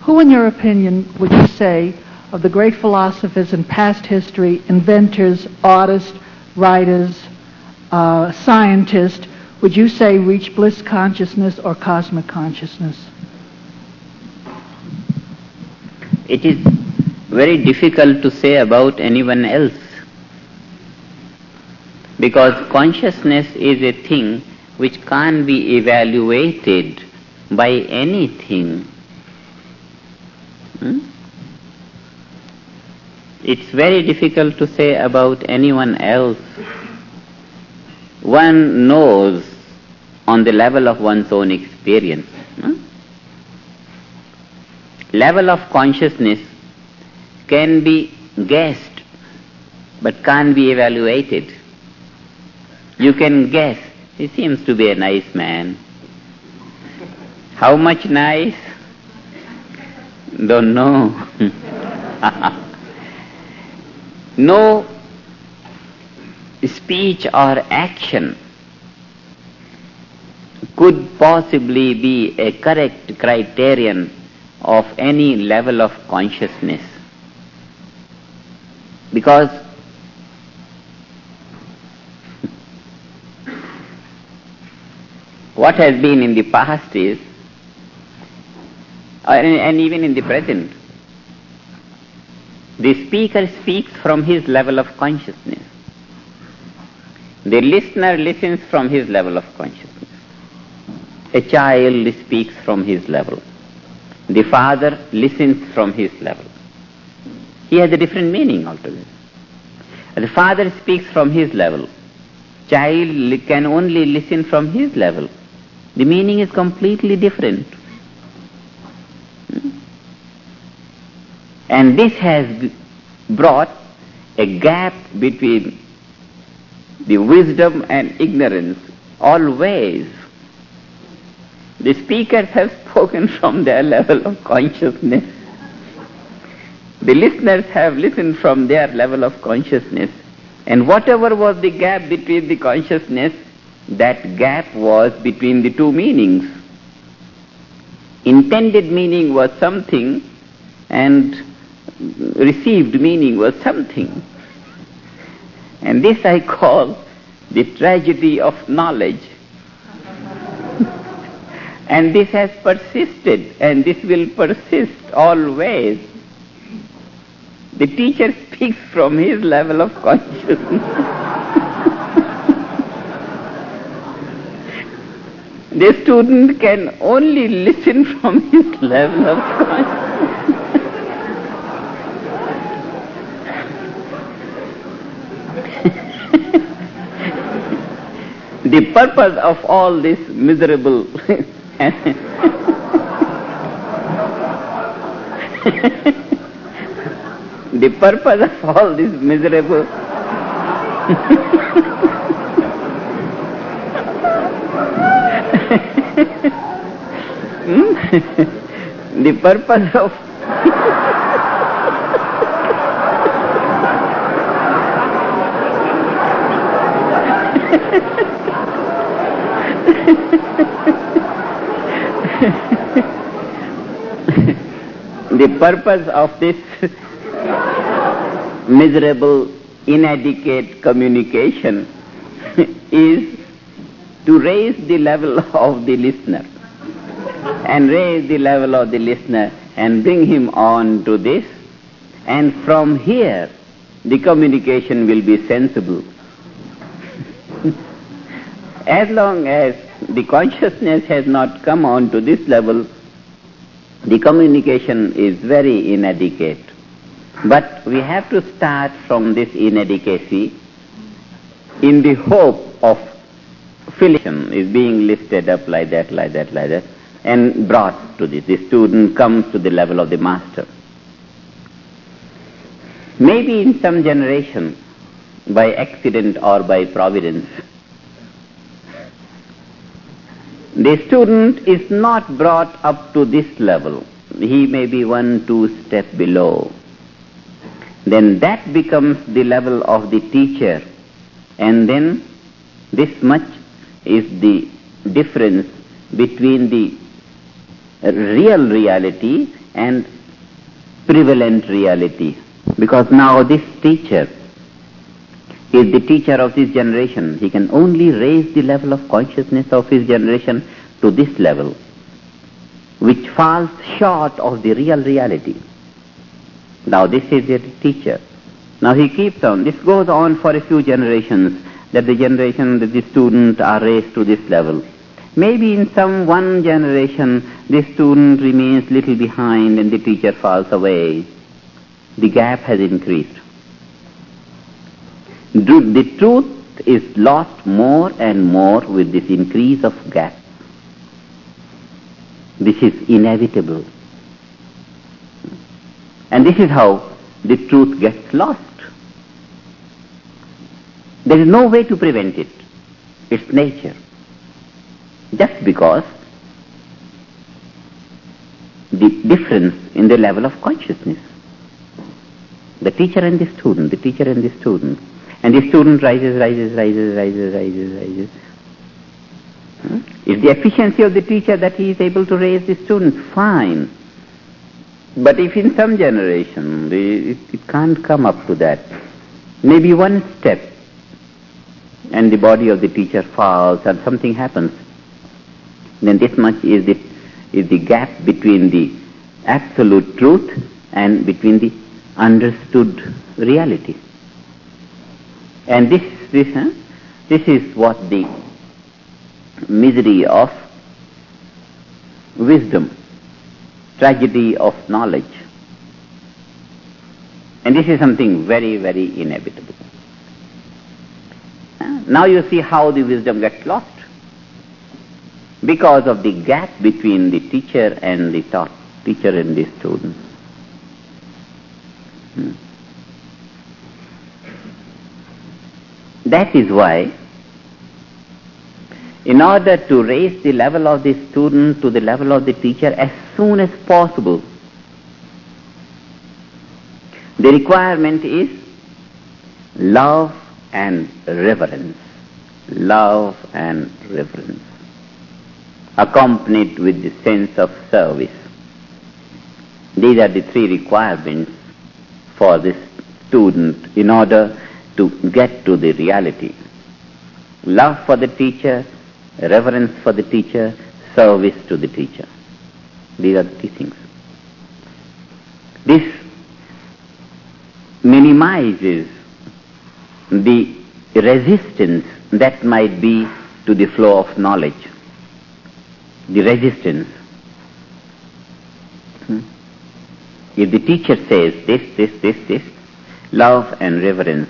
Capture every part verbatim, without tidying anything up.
Who, in your opinion, would you say of the great philosophers in past history, inventors, artists, writers, uh, scientists, would you say reach bliss consciousness or cosmic consciousness? It is very difficult to say about anyone else, because consciousness is a thing which can't be evaluated by anything. Hmm? It's very difficult to say about anyone else. One knows on the level of one's own experience. Hmm? Level of consciousness can be guessed, but can't be evaluated. You can guess, he seems to be a nice man. How much nice? Don't know. No speech or action could possibly be a correct criterion of any level of consciousness, because what has been in the past is, and even in the present, the speaker speaks from his level of consciousness. The listener listens from his level of consciousness. A child speaks from his level. The father listens from his level. He has a different meaning altogether. The father speaks from his level. Child can only listen from his level. The meaning is completely different. And this has brought a gap between the wisdom and ignorance always. The speakers have spoken from their level of consciousness. The listeners have listened from their level of consciousness. And whatever was the gap between the consciousness, that gap was between the two meanings. Intended meaning was something and received meaning was something. And this I call the tragedy of knowledge. And this has persisted, and this will persist always. The teacher speaks from his level of consciousness. The student can only listen from his level of consciousness. The purpose of all this miserable the purpose of all this miserable hmm? The purpose of the purpose of this miserable, inadequate communication is to raise the level of the listener, and raise the level of the listener and bring him on to this, and from here the communication will be sensible. As long as the consciousness has not come on to this level, the communication is very inadequate. But we have to start from this inadequacy in the hope of filling is being lifted up like that, like that, like that, and brought to this. The student comes to the level of the master. Maybe in some generation, by accident or by providence, the student is not brought up to this level. He may be one, two step below. Then that becomes the level of the teacher. And then this much is the difference between the real reality and prevalent reality. Because now this teacher is the teacher of this generation. He can only raise the level of consciousness of his generation to this level, which falls short of the real reality. Now this is the teacher. Now he keeps on. This goes on for a few generations, that the generation, that the student are raised to this level. Maybe in some one generation, the student remains little behind and the teacher falls away. The gap has increased. The truth is lost more and more with this increase of gap. This is inevitable. And this is how the truth gets lost. There is no way to prevent it. It's nature. Just because the difference in the level of consciousness. The teacher and the student, the teacher and the student. And the student rises, rises, rises, rises, rises, rises. Hmm? It's the efficiency of the teacher that he is able to raise the student, fine. But if in some generation the, it, it can't come up to that, maybe one step and the body of the teacher falls and something happens, then this much is the, is the gap between the absolute truth and between the understood reality. And this, this, huh? this is what the misery of wisdom, tragedy of knowledge. And this is something very, very inevitable. Now you see how the wisdom gets lost. Because of the gap between the teacher and the taught, teacher and the student. Hmm. That is why, in order to raise the level of the student to the level of the teacher as soon as possible, the requirement is love and reverence. Love and reverence, accompanied with the sense of service. These are the three requirements for this student in order to get to the reality. Love for the teacher, reverence for the teacher, service to the teacher. These are the three things. This minimizes the resistance that might be to the flow of knowledge. The resistance. Hmm? If the teacher says this, this, this, this, love and reverence.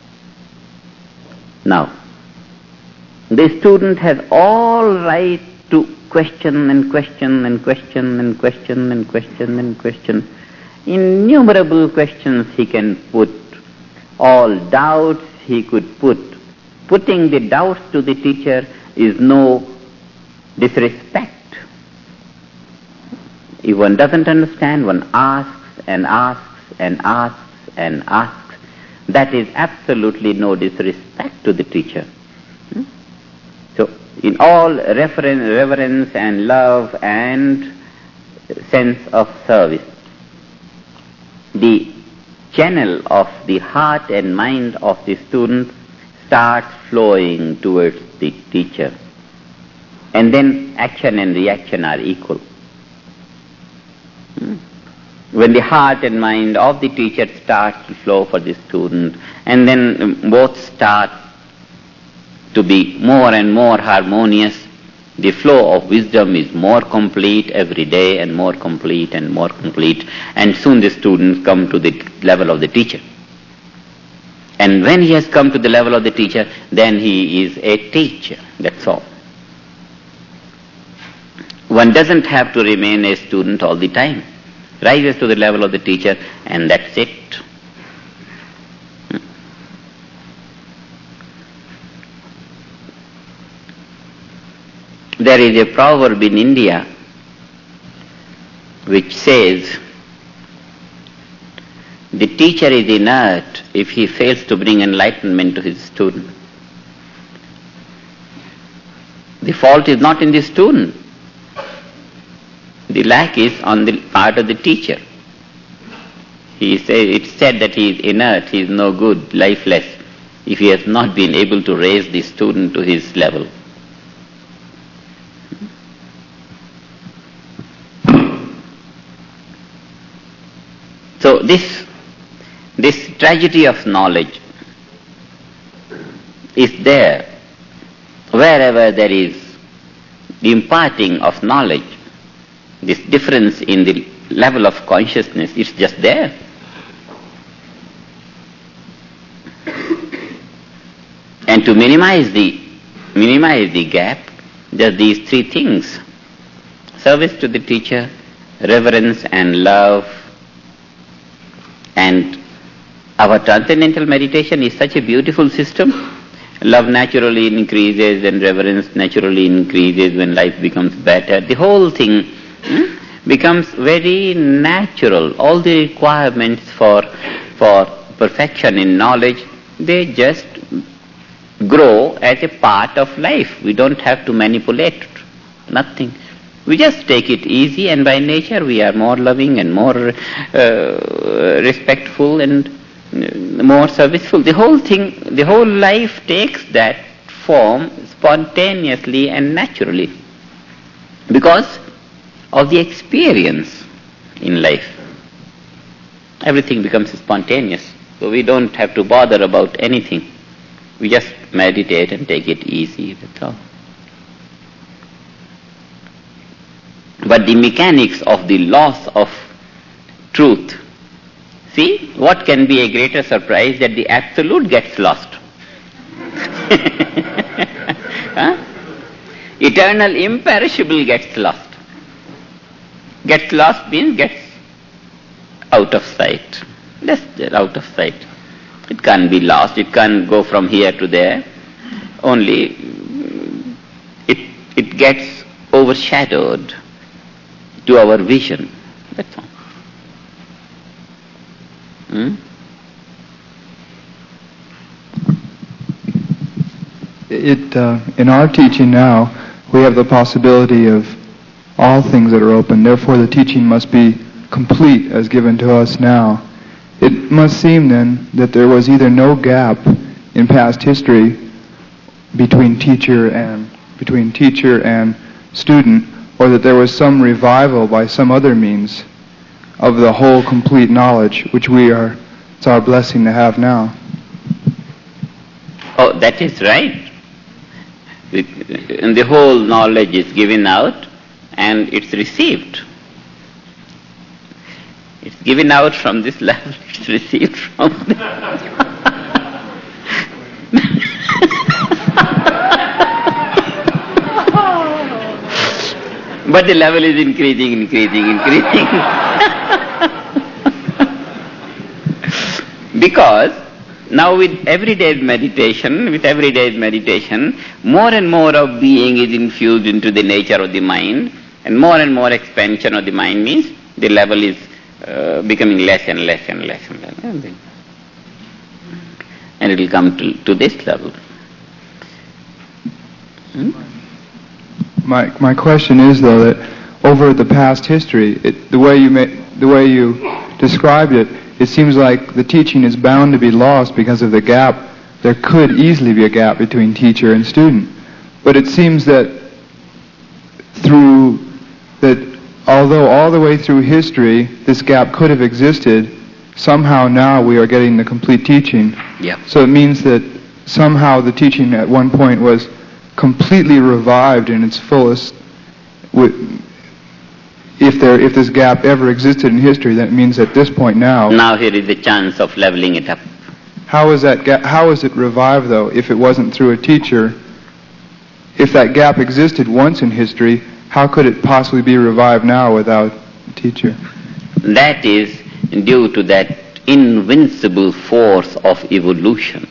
Now, the student has all right to question and question and question and question and question and question. Innumerable questions he can put. All doubts he could put. Putting the doubts to the teacher is no disrespect. If one doesn't understand, one asks and asks and asks and asks. That is absolutely no disrespect to the teacher. Hmm? So, in all reference, reverence and love and sense of service, the channel of the heart and mind of the student starts flowing towards the teacher. And then action and reaction are equal. Hmm? When the heart and mind of the teacher starts to flow for the student, and then both start to be more and more harmonious, the flow of wisdom is more complete every day and more complete and more complete, and soon the students come to the level of the teacher. And when he has come to the level of the teacher, then he is a teacher, that's all. One doesn't have to remain a student all the time. Rises to the level of the teacher, and that's it. There is a proverb in India which says, the teacher is inert if he fails to bring enlightenment to his student. The fault is not in the student. The lack is on the part of the teacher. He say, it's said that he is inert, he is no good, lifeless, if he has not been able to raise the student to his level. So this, this tragedy of knowledge is there. Wherever there is the imparting of knowledge, this difference in the level of consciousness is just there. And to minimize the minimize the gap, just these three things: service to the teacher, reverence and love. And our transcendental meditation is such a beautiful system. Love naturally increases and reverence naturally increases when life becomes better. The whole thing hmm, becomes very natural. All the requirements for, for perfection in knowledge, they just grow as a part of life. We don't have to manipulate nothing. We just take it easy, and by nature we are more loving and more uh, respectful and more serviceful. The whole thing, the whole life takes that form spontaneously and naturally because of the experience in life. Everything becomes spontaneous, so we don't have to bother about anything. We just meditate and take it easy, that's all. But the mechanics of the loss of truth, see, what can be a greater surprise that the absolute gets lost? Huh? Eternal, imperishable gets lost. Gets lost means gets out of sight. Just out of sight. It can't be lost, it can't go from here to there. Only it, it gets overshadowed to our vision. That's all. Hmm? It, uh, in our teaching now, we have the possibility of all things that are open. Therefore, the teaching must be complete as given to us now. It must seem then that there was either no gap in past history between teacher and between teacher and student, or that there was some revival by some other means of the whole complete knowledge, which we are, it's our blessing to have now. Oh, that is right. And the whole knowledge is given out and it's received. It's given out from this level, it's received from this. But the level is increasing, increasing, increasing. Because now with everyday meditation, with everyday meditation, more and more of being is infused into the nature of the mind, and more and more expansion of the mind means the level is uh, becoming less and less and less and less. And it will come to, to this level. Hmm? My my question is though that over the past history, it, the way you ma- the way you described it, it seems like the teaching is bound to be lost because of the gap. There could easily be a gap between teacher and student, but it seems that through that although all the way through history this gap could have existed, somehow now we are getting the complete teaching. Yeah. So it means that somehow the teaching at one point was completely revived in its fullest. If there, if this gap ever existed in history, that means at this point now. Now here is the chance of leveling it up. How is that gap? How is it revived though? If it wasn't through a teacher, if that gap existed once in history, how could it possibly be revived now without a teacher? That is due to that invincible force of evolution.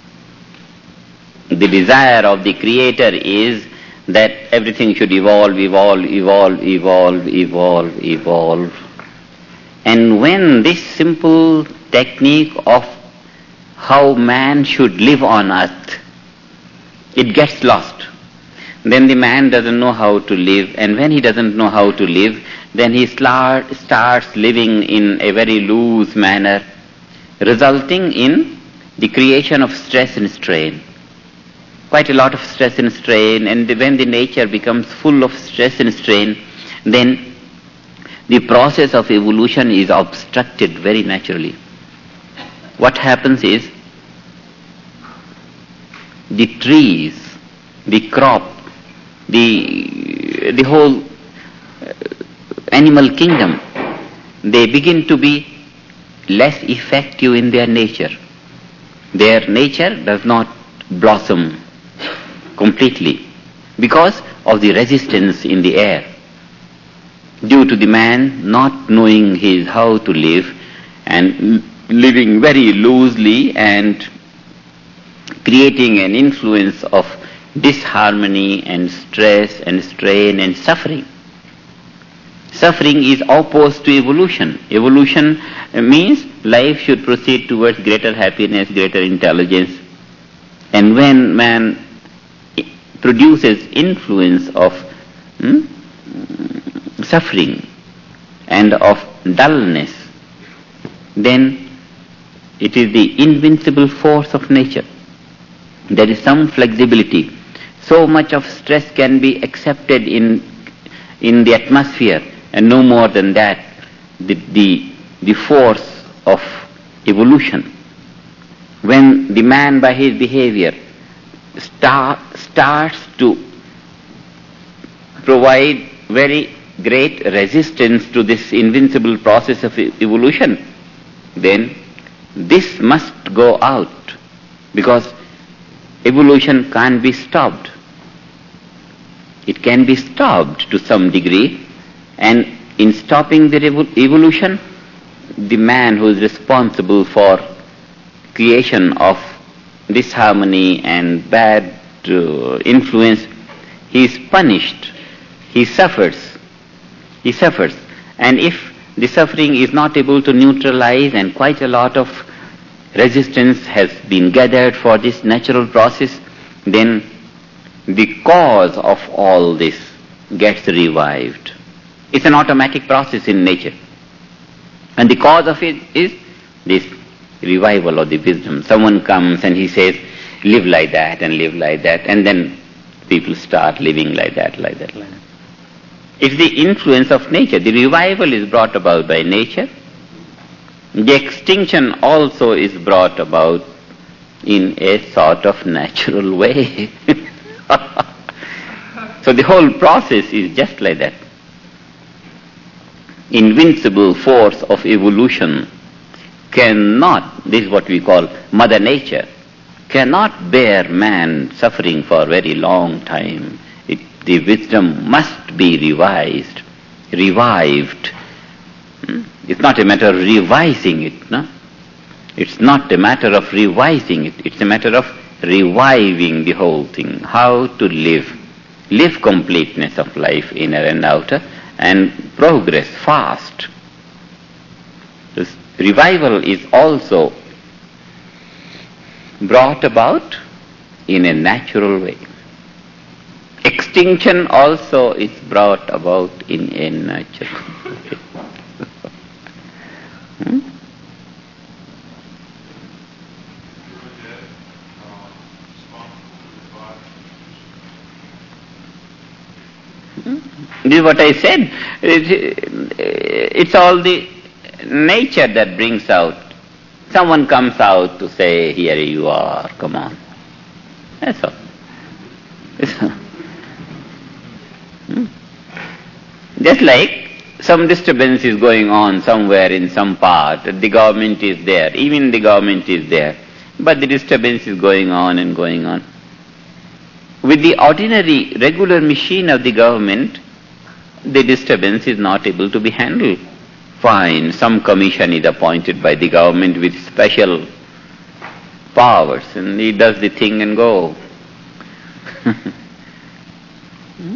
The desire of the Creator is that everything should evolve, evolve, evolve, evolve, evolve, evolve. And when this simple technique of how man should live on earth, it gets lost. then the man doesn't know how to live, and when he doesn't know how to live, then he start, starts living in a very loose manner, resulting in the creation of stress and strain. Quite a lot of stress and strain, and when the nature becomes full of stress and strain, then the process of evolution is obstructed very naturally. What happens is, the trees, the crop, the, the whole animal kingdom, they begin to be less effective in their nature. Their nature does not blossom completely because of the resistance in the air, due to the man not knowing his how to live and living very loosely and creating an influence of disharmony and stress and strain and suffering. Suffering is opposed to evolution. Evolution means life should proceed towards greater happiness, greater intelligence. And when man produces influence of hmm, suffering and of dullness, then it is the invincible force of nature. There is some flexibility. So much of stress can be accepted in in the atmosphere, and no more than that, the, the, the force of evolution. When the man by his behavior start, starts to provide very great resistance to this invincible process of evolution, then this must go out, because evolution can't be stopped. It can be stopped to some degree, and in stopping the evolution, the man who is responsible for creation of disharmony and bad uh, influence, he is punished, he suffers, he suffers. And if the suffering is not able to neutralize, and quite a lot of resistance has been gathered for this natural process, then the cause of all this gets revived. It's an automatic process in nature. And the cause of it is this revival of the wisdom. Someone comes and he says, live like that and live like that, and then people start living like that, like that, like that. It's the influence of nature. The revival is brought about by nature. The extinction also is brought about in a sort of natural way. So the whole process is just like that. Invincible force of evolution cannot, this is what we call Mother Nature, cannot bear man suffering for a very long time. It, the wisdom must be revised, revived. It's not a matter of revising it, no? It's not a matter of revising it. It's a matter of reviving the whole thing. How to live. Live completeness of life, inner and outer, and progress fast. This revival is also brought about in a natural way. Extinction also is brought about in a natural way. hmm? This is what I said. It's all the nature that brings out. Someone comes out to say, here you are, come on. That's all. Just like some disturbance is going on somewhere in some part, the government is there, even the government is there, but the disturbance is going on and going on. With the ordinary, regular machine of the government, the disturbance is not able to be handled. Fine, some commission is appointed by the government with special powers, and he does the thing and go. hmm?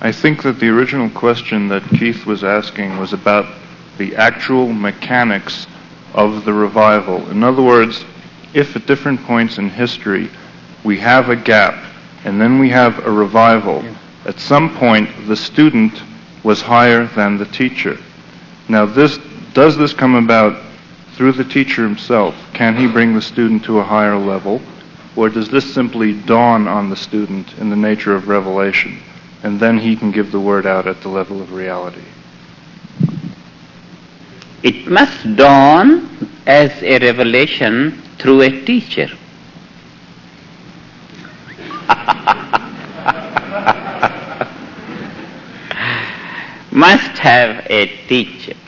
I think that the original question that Keith was asking was about the actual mechanics of the revival. In other words, if at different points in history we have a gap and then we have a revival, yeah. At some point the student was higher than the teacher. Now this, does this come about through the teacher himself? Can he bring the student to a higher level? Or does this simply dawn on the student in the nature of revelation, and then he can give the word out at the level of reality? It must dawn as a revelation through a teacher. Must have a teacher.